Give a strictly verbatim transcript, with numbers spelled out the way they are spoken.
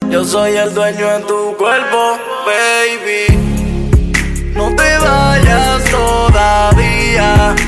Yo soy el dueño de tu cuerpo, baby. No te vayas todavía.